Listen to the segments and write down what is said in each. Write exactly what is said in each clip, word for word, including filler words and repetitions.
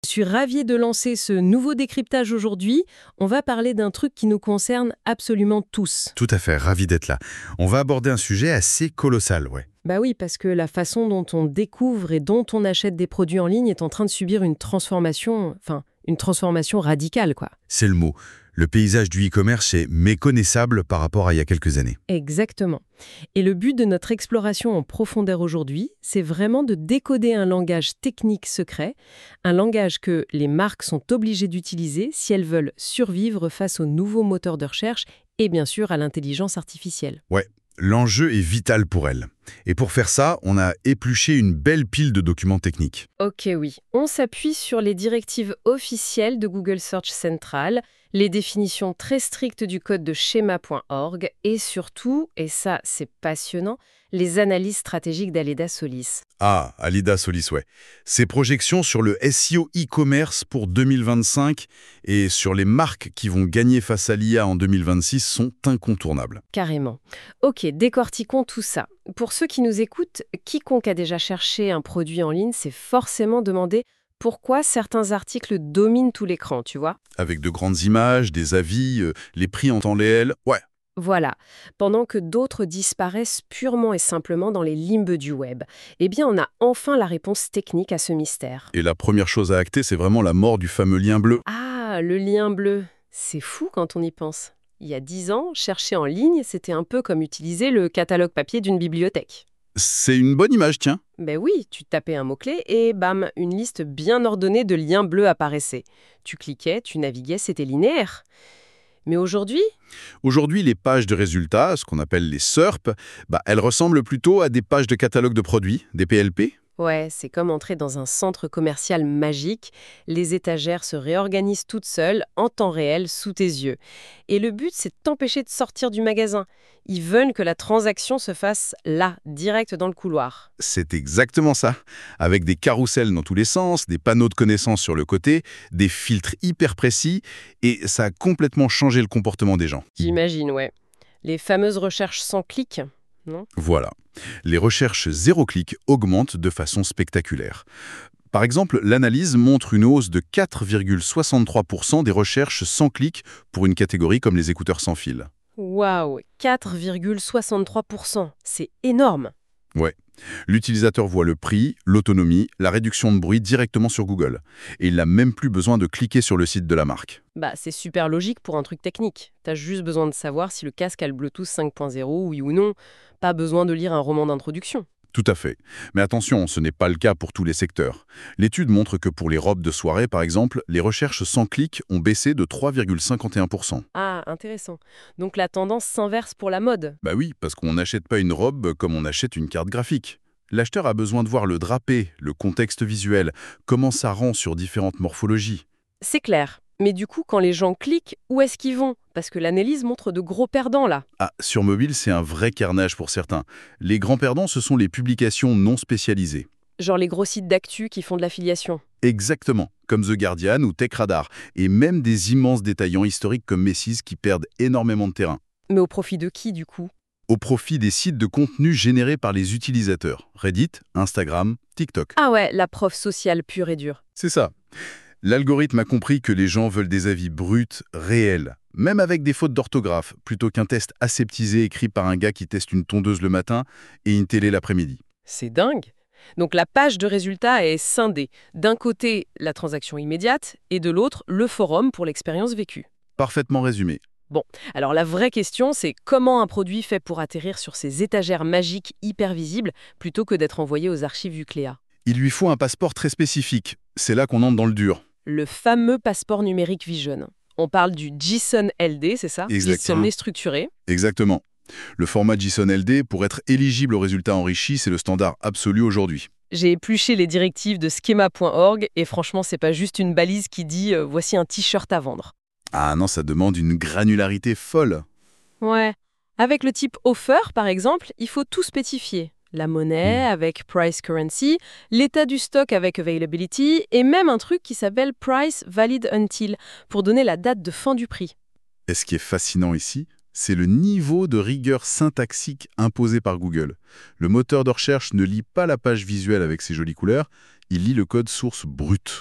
Je suis ravie de lancer ce nouveau décryptage aujourd'hui. On va parler d'un truc qui nous concerne absolument tous. Tout à fait, ravi d'être là. On va aborder un sujet assez colossal, ouais. Bah oui, parce que la façon dont on découvre et dont on achète des produits en ligne est en train de subir une transformation, enfin, une transformation radicale, quoi. C'est le mot. Le paysage du e-commerce est méconnaissable par rapport à il y a quelques années. Exactement. Et le but de notre exploration en profondeur aujourd'hui, c'est vraiment de décoder un langage technique secret, un langage que les marques sont obligées d'utiliser si elles veulent survivre face aux nouveaux moteurs de recherche et bien sûr à l'intelligence artificielle. Ouais, l'enjeu est vital pour elles. Et pour faire ça, on a épluché une belle pile de documents techniques. Ok, oui. On s'appuie sur les directives officielles de Google Search Central, les définitions très strictes du code de schema point org et surtout, et ça c'est passionnant, les analyses stratégiques d'Aleda Solis. Ah, Alida Solis, ouais. Ses projections sur le S E O e-commerce pour deux mille vingt-cinq et sur les marques qui vont gagner face à l'I A en deux mille vingt-six sont incontournables. Carrément. Ok, décortiquons tout ça. Pour ceux qui nous écoutent, quiconque a déjà cherché un produit en ligne s'est forcément demandé pourquoi certains articles dominent tout l'écran, tu vois. Avec de grandes images, des avis, euh, les prix en temps réel, ouais. Voilà, pendant que d'autres disparaissent purement et simplement dans les limbes du web. Eh bien, on a enfin la réponse technique à ce mystère. Et la première chose à acter, c'est vraiment la mort du fameux lien bleu. Ah, le lien bleu. C'est fou quand on y pense. Il y a dix ans, chercher en ligne, c'était un peu comme utiliser le catalogue papier d'une bibliothèque. C'est une bonne image, tiens. Ben oui, tu tapais un mot-clé et bam, une liste bien ordonnée de liens bleus apparaissait. Tu cliquais, tu naviguais, c'était linéaire. Mais aujourd'hui, Aujourd'hui, les pages de résultats, ce qu'on appelle les S E R P, bah, elles ressemblent plutôt à des pages de catalogue de produits, des P L P. ouais, c'est comme entrer dans un centre commercial magique. Les étagères se réorganisent toutes seules, en temps réel, sous tes yeux. Et le but, c'est de t'empêcher de sortir du magasin. Ils veulent que la transaction se fasse là, direct dans le couloir. C'est exactement ça. Avec des carousels dans tous les sens, des panneaux de connaissances sur le côté, des filtres hyper précis, et ça a complètement changé le comportement des gens. J'imagine, ouais. Les fameuses recherches sans clic, non? Voilà. Les recherches zéro clic augmentent de façon spectaculaire. Par exemple, l'analyse montre une hausse de quatre virgule soixante-trois pour cent des recherches sans clic pour une catégorie comme les écouteurs sans fil. Waouh, quatre virgule soixante-trois pour cent, c'est énorme. Ouais. L'utilisateur voit le prix, l'autonomie, la réduction de bruit directement sur Google. Et il n'a même plus besoin de cliquer sur le site de la marque. Bah, c'est super logique pour un truc technique. T'as juste besoin de savoir si le casque a le Bluetooth cinq point zéro, oui ou non. Pas besoin de lire un roman d'introduction. Tout à fait. Mais attention, ce n'est pas le cas pour tous les secteurs. L'étude montre que pour les robes de soirée, par exemple, les recherches sans clic ont baissé de trois virgule cinquante et un pour cent. Ah, intéressant. Donc la tendance s'inverse pour la mode. Bah oui, parce qu'on n'achète pas une robe comme on achète une carte graphique. L'acheteur a besoin de voir le drapé, le contexte visuel, comment ça rend sur différentes morphologies. C'est clair. Mais du coup, quand les gens cliquent, où est-ce qu'ils vont? Parce que l'analyse montre de gros perdants là. Ah, sur mobile, c'est un vrai carnage pour certains. Les grands perdants, ce sont les publications non spécialisées. Genre les gros sites d'actu qui font de l'affiliation. Exactement, comme The Guardian ou TechRadar, et même des immenses détaillants historiques comme Macy's qui perdent énormément de terrain. Mais au profit de qui du coup? Au profit des sites de contenu générés par les utilisateurs. Reddit, Instagram, TikTok. Ah ouais, la preuve sociale pure et dure. C'est ça. L'algorithme a compris que les gens veulent des avis bruts, réels, même avec des fautes d'orthographe, plutôt qu'un test aseptisé écrit par un gars qui teste une tondeuse le matin et une télé l'après-midi. C'est dingue. Donc la page de résultats est scindée. D'un côté, la transaction immédiate, et de l'autre, le forum pour l'expérience vécue. Parfaitement résumé. Bon, alors la vraie question, c'est comment un produit fait pour atterrir sur ces étagères magiques hyper visibles, plutôt que d'être envoyé aux archives Ucléa. Il lui faut un passeport très spécifique. C'est là qu'on entre dans le dur. Le fameux passeport numérique Vision. On parle du JSON L D, c'est ça? Exactement. JSON structuré. Exactement. Le format JSON L D, pour être éligible aux résultats enrichis, c'est le standard absolu aujourd'hui. J'ai épluché les directives de schema point org et franchement, c'est pas juste une balise qui dit euh, voici un t-shirt à vendre. Ah non, ça demande une granularité folle. Ouais. Avec le type offer, par exemple, il faut tout spécifier. La monnaie avec price currency, l'état du stock avec availability et même un truc qui s'appelle price valid until pour donner la date de fin du prix. Et ce qui est fascinant ici, c'est le niveau de rigueur syntaxique imposé par Google. Le moteur de recherche ne lit pas la page visuelle avec ses jolies couleurs, il lit le code source brut.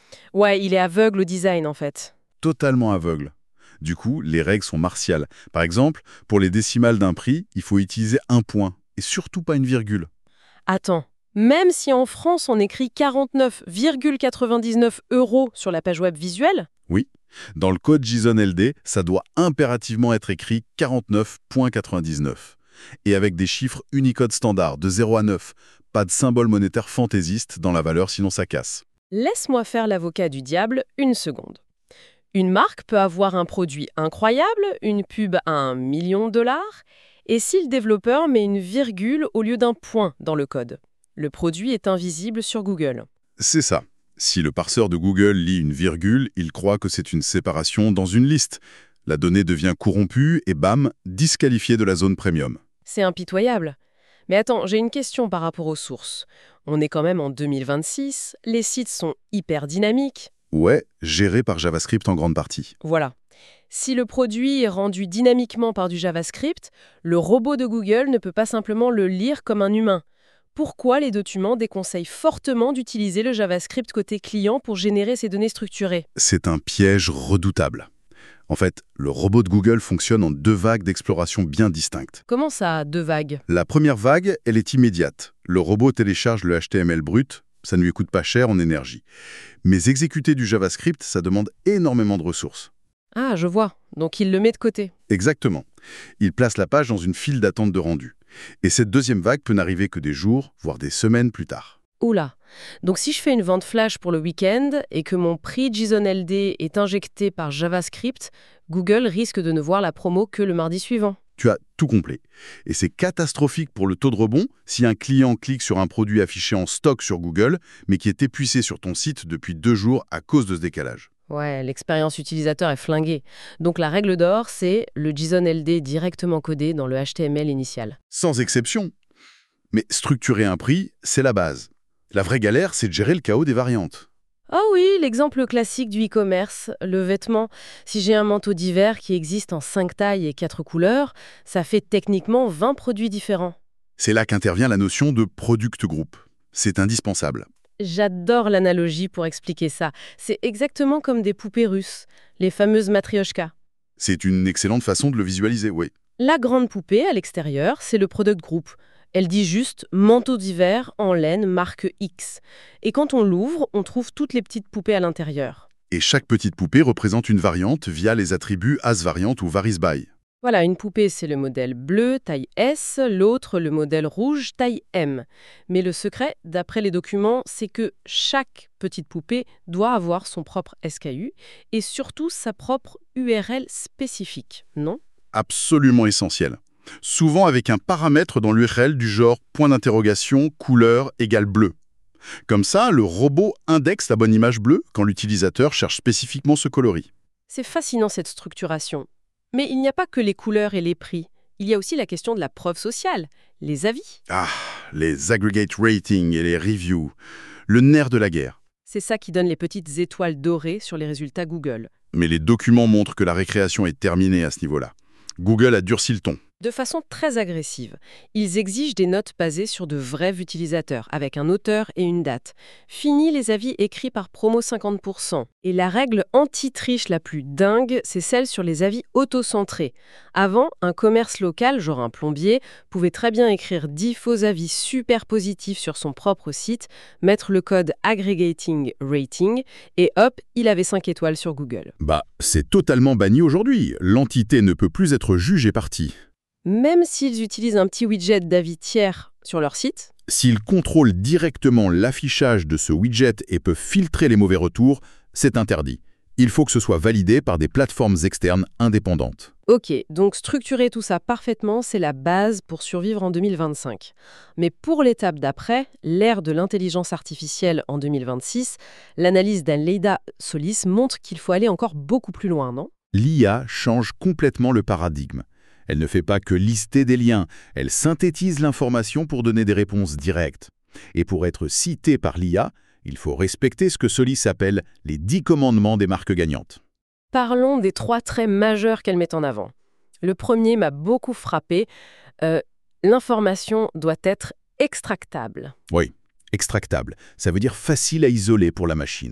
Ouais, il est aveugle au design en fait. Totalement aveugle. Du coup, les règles sont martiales. Par exemple, pour les décimales d'un prix, il faut utiliser un point, et surtout pas une virgule. Attends, même si en France on écrit quarante-neuf virgule quatre-vingt-dix-neuf euros sur la page web visuelle? Oui, dans le code JSON L D, ça doit impérativement être écrit quarante-neuf virgule quatre-vingt-dix-neuf. Et avec des chiffres Unicode standard de zéro à neuf, pas de symbole monétaire fantaisiste dans la valeur, sinon ça casse. Laisse-moi faire l'avocat du diable une seconde. Une marque peut avoir un produit incroyable, une pub à un million de dollars, et si le développeur met une virgule au lieu d'un point dans le code, le produit est invisible sur Google. C'est ça. Si le parseur de Google lit une virgule, il croit que c'est une séparation dans une liste. La donnée devient corrompue et bam, disqualifiée de la zone premium. C'est impitoyable. Mais attends, j'ai une question par rapport aux sources. On est quand même en deux mille vingt-six, les sites sont hyper dynamiques. Ouais, géré par JavaScript en grande partie. Voilà. Si le produit est rendu dynamiquement par du JavaScript, le robot de Google ne peut pas simplement le lire comme un humain. Pourquoi les documents déconseillent fortement d'utiliser le JavaScript côté client pour générer ces données structurées? C'est un piège redoutable. En fait, le robot de Google fonctionne en deux vagues d'exploration bien distinctes. Comment ça, deux vagues? La première vague, elle est immédiate. Le robot télécharge le H T M L brut, ça ne lui coûte pas cher en énergie. Mais exécuter du JavaScript, ça demande énormément de ressources. Ah, je vois. Donc il le met de côté. Exactement. Il place la page dans une file d'attente de rendu. Et cette deuxième vague peut n'arriver que des jours, voire des semaines plus tard. Oula. Donc si je fais une vente flash pour le week-end et que mon prix JSON L D est injecté par JavaScript, Google risque de ne voir la promo que le mardi suivant. Tu as tout complet. Et c'est catastrophique pour le taux de rebond si un client clique sur un produit affiché en stock sur Google, mais qui est épuisé sur ton site depuis deux jours à cause de ce décalage. Ouais, l'expérience utilisateur est flinguée. Donc la règle d'or, c'est le JSON L D directement codé dans le H T M L initial. Sans exception. Mais structurer un prix, c'est la base. La vraie galère, c'est de gérer le chaos des variantes. Ah oui, l'exemple classique du e-commerce, le vêtement. Si j'ai un manteau d'hiver qui existe en cinq tailles et quatre couleurs, ça fait techniquement vingt produits différents. C'est là qu'intervient la notion de product group. C'est indispensable. J'adore l'analogie pour expliquer ça. C'est exactement comme des poupées russes, les fameuses matrioshkas. C'est une excellente façon de le visualiser, oui. La grande poupée, à l'extérieur, c'est le product group. Elle dit juste « manteau d'hiver en laine marque X ». Et quand on l'ouvre, on trouve toutes les petites poupées à l'intérieur. Et chaque petite poupée représente une variante via les attributs as variant ou varies by. Voilà, une poupée, c'est le modèle bleu, taille S, l'autre, le modèle rouge, taille M. Mais le secret, d'après les documents, c'est que chaque petite poupée doit avoir son propre S K U et surtout sa propre U R L spécifique, non? Absolument essentiel. Souvent avec un paramètre dans l'U R L du genre point d'interrogation, couleur égale bleu. Comme ça, le robot indexe la bonne image bleue quand l'utilisateur cherche spécifiquement ce coloris. C'est fascinant cette structuration. Mais il n'y a pas que les couleurs et les prix. Il y a aussi la question de la preuve sociale, les avis. Ah, les aggregate ratings et les reviews, le nerf de la guerre. C'est ça qui donne les petites étoiles dorées sur les résultats Google. Mais les documents montrent que la récréation est terminée à ce niveau-là. Google a durci le ton. De façon très agressive, ils exigent des notes basées sur de vrais utilisateurs, avec un auteur et une date. Fini les avis écrits par promo cinquante pour cent. Et la règle anti-triche la plus dingue, c'est celle sur les avis auto-centrés. Avant, un commerce local, genre un plombier, pouvait très bien écrire dix faux avis super positifs sur son propre site, mettre le code aggregating rating, et hop, il avait cinq étoiles sur Google. Bah, c'est totalement banni aujourd'hui. L'entité ne peut plus être jugée partie. Même s'ils utilisent un petit widget d'avis tiers sur leur site. S'ils contrôlent directement l'affichage de ce widget et peuvent filtrer les mauvais retours, c'est interdit. Il faut que ce soit validé par des plateformes externes indépendantes. Ok, donc structurer tout ça parfaitement, c'est la base pour survivre en deux mille vingt-cinq. Mais pour l'étape d'après, l'ère de l'intelligence artificielle en deux mille vingt-six, l'analyse d'Aleida Solis montre qu'il faut aller encore beaucoup plus loin, non? L'I A change complètement le paradigme. Elle ne fait pas que lister des liens, elle synthétise l'information pour donner des réponses directes. Et pour être cité par l'I A, il faut respecter ce que Solis appelle les dix commandements des marques gagnantes. Parlons des trois traits majeurs qu'elle met en avant. Le premier m'a beaucoup frappé. Euh, l'information doit être extractable. Oui, extractable. Ça veut dire facile à isoler pour la machine.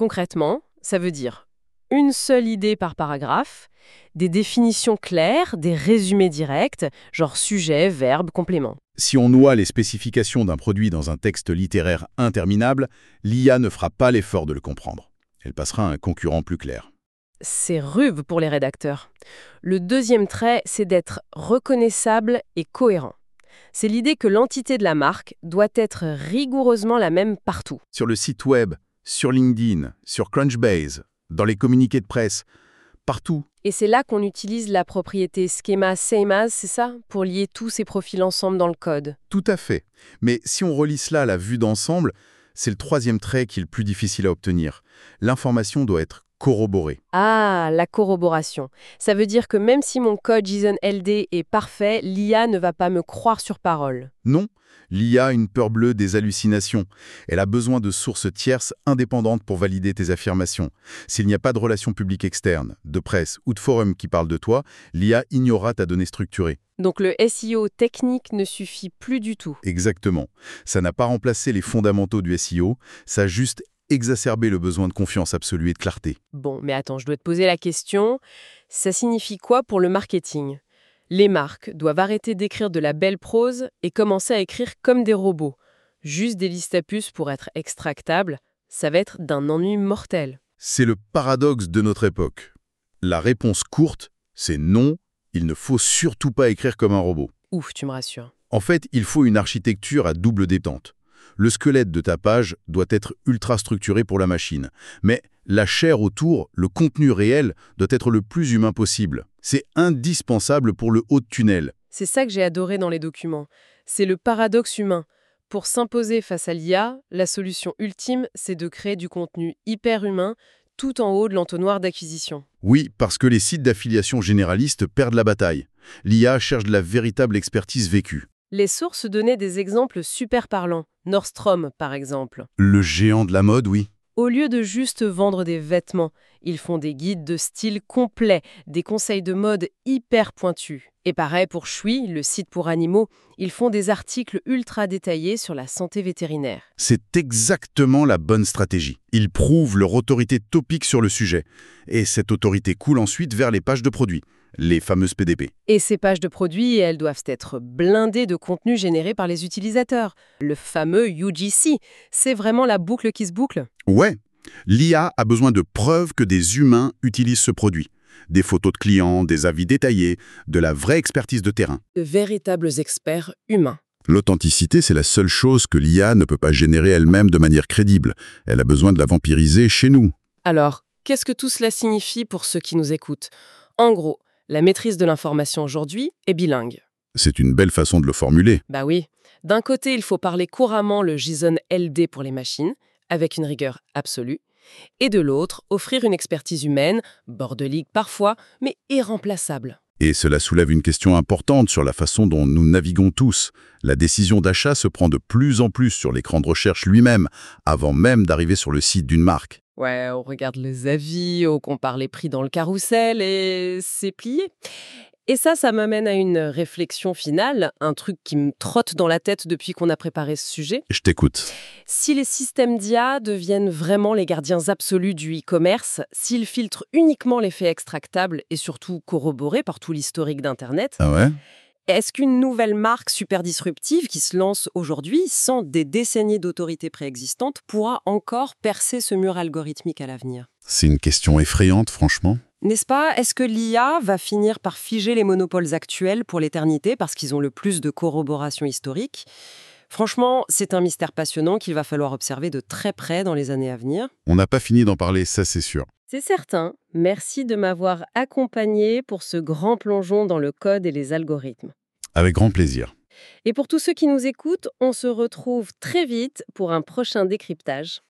Concrètement, ça veut dire une seule idée par paragraphe, des définitions claires, des résumés directs, genre sujet, verbe, complément. Si on noie les spécifications d'un produit dans un texte littéraire interminable, l'I A ne fera pas l'effort de le comprendre. Elle passera à un concurrent plus clair. C'est rude pour les rédacteurs. Le deuxième trait, c'est d'être reconnaissable et cohérent. C'est l'idée que l'entité de la marque doit être rigoureusement la même partout. Sur le site web, sur LinkedIn, sur Crunchbase, dans les communiqués de presse, partout. Et c'est là qu'on utilise la propriété schema same as, c'est ça? Pour lier tous ces profils ensemble dans le code. Tout à fait. Mais si on relie cela à la vue d'ensemble, c'est le troisième trait qui est le plus difficile à obtenir. L'information doit être corroborée. Ah, la corroboration. Ça veut dire que même si mon code JSON L D est parfait, l'I A ne va pas me croire sur parole. Non, l'I A a une peur bleue des hallucinations. Elle a besoin de sources tierces indépendantes pour valider tes affirmations. S'il n'y a pas de relations publiques externes, de presse ou de forum qui parlent de toi, l'I A ignorera ta donnée structurée. Donc le S E O technique ne suffit plus du tout. Exactement. Ça n'a pas remplacé les fondamentaux du S E O, ça a juste exacerbé le besoin de confiance absolue et de clarté. Bon, mais attends, je dois te poser la question. Ça signifie quoi pour le marketing? Les marques doivent arrêter d'écrire de la belle prose et commencer à écrire comme des robots. Juste des listes à puces pour être extractables, ça va être d'un ennui mortel. C'est le paradoxe de notre époque. La réponse courte, c'est non, il ne faut surtout pas écrire comme un robot. Ouf, tu me rassures. En fait, il faut une architecture à double détente. Le squelette de ta page doit être ultra structuré pour la machine. Mais la chair autour, le contenu réel, doit être le plus humain possible. C'est indispensable pour le haut de tunnel. C'est ça que j'ai adoré dans les documents. C'est le paradoxe humain. Pour s'imposer face à l'I A, la solution ultime, c'est de créer du contenu hyper humain tout en haut de l'entonnoir d'acquisition. Oui, parce que les sites d'affiliation généralistes perdent la bataille. L'I A cherche de la véritable expertise vécue. Les sources donnaient des exemples super parlants. Nordstrom, par exemple. Le géant de la mode, oui. Au lieu de juste vendre des vêtements, ils font des guides de style complets, des conseils de mode hyper pointus. Et pareil pour Chewy, le site pour animaux, ils font des articles ultra détaillés sur la santé vétérinaire. C'est exactement la bonne stratégie. Ils prouvent leur autorité topique sur le sujet. Et cette autorité coule ensuite vers les pages de produits, les fameuses P D P. Et ces pages de produits, elles doivent être blindées de contenu généré par les utilisateurs. Le fameux U G C, c'est vraiment la boucle qui se boucle. Ouais, l'I A a besoin de preuves que des humains utilisent ce produit. Des photos de clients, des avis détaillés, de la vraie expertise de terrain. De véritables experts humains. L'authenticité, c'est la seule chose que l'I A ne peut pas générer elle-même de manière crédible. Elle a besoin de la vampiriser chez nous. Alors, qu'est-ce que tout cela signifie pour ceux qui nous écoutent? En gros, la maîtrise de l'information aujourd'hui est bilingue. C'est une belle façon de le formuler. Bah oui. D'un côté, il faut parler couramment le JSON L D pour les machines, avec une rigueur absolue. Et de l'autre, offrir une expertise humaine, bordelique parfois, mais irremplaçable. Et cela soulève une question importante sur la façon dont nous naviguons tous. La décision d'achat se prend de plus en plus sur l'écran de recherche lui-même, avant même d'arriver sur le site d'une marque. Ouais, on regarde les avis, on compare les prix dans le carrousel et c'est plié. Et ça, ça m'amène à une réflexion finale, un truc qui me trotte dans la tête depuis qu'on a préparé ce sujet. Je t'écoute. Si les systèmes d'I A deviennent vraiment les gardiens absolus du e-commerce, s'ils filtrent uniquement les faits extractables et surtout corroborés par tout l'historique d'Internet, Ah ouais? est-ce qu'une nouvelle marque super disruptive qui se lance aujourd'hui, sans des décennies d'autorité préexistante, pourra encore percer ce mur algorithmique à l'avenir? C'est une question effrayante, franchement. N'est-ce pas? Est-ce que l'I A va finir par figer les monopoles actuels pour l'éternité parce qu'ils ont le plus de corroboration historique? Franchement, c'est un mystère passionnant qu'il va falloir observer de très près dans les années à venir. On n'a pas fini d'en parler, ça c'est sûr. C'est certain. Merci de m'avoir accompagné pour ce grand plongeon dans le code et les algorithmes. Avec grand plaisir. Et pour tous ceux qui nous écoutent, on se retrouve très vite pour un prochain décryptage.